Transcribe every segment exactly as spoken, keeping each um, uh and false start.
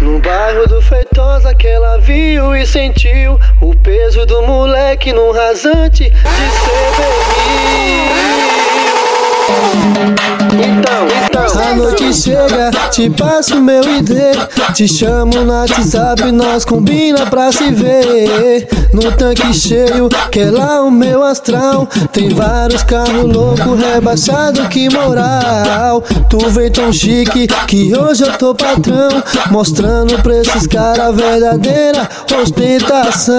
No bairro do Feitosa que ela viu e sentiu o peso do moleque num rasante de ser Então, então a noite chega, te passo meu I D, te chamo no WhatsApp, nós combina pra se ver. No tanque cheio, que é lá o meu astral, tem vários carros loucos, rebaixado, que moral. Tu vem tão chique, que hoje eu tô patrão, mostrando pra esses caras a verdadeira ostentação.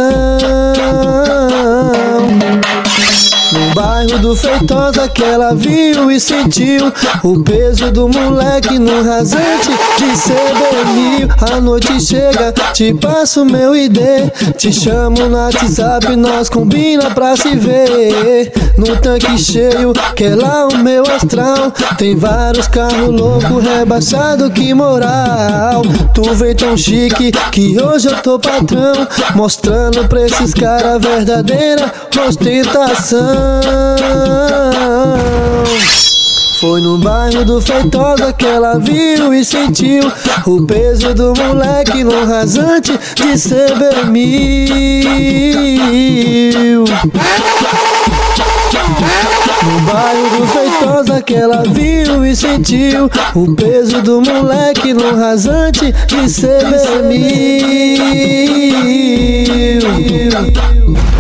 No bairro do Feitosa que ela viu e sentiu o peso do moleque no rasante de ser mil. A noite chega, te passo meu I D, te chamo no WhatsApp, nós combina pra se ver. No tanque cheio, que é lá o meu astral, tem vários carros loucos, rebaixado, que moral. Tu vem tão chique, que hoje eu tô patrão, mostrando pra esses caras a verdadeira ostentação. Foi no bairro do Feitosa que ela viu e sentiu o peso do moleque no rasante de ser mil. No bairro do Feitosa que ela viu e sentiu o peso do moleque no rasante de ser mil.